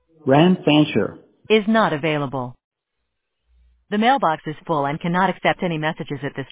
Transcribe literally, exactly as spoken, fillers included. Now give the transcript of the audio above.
Ran Fancher is not available. The mailbox is full and cannot accept any messages at this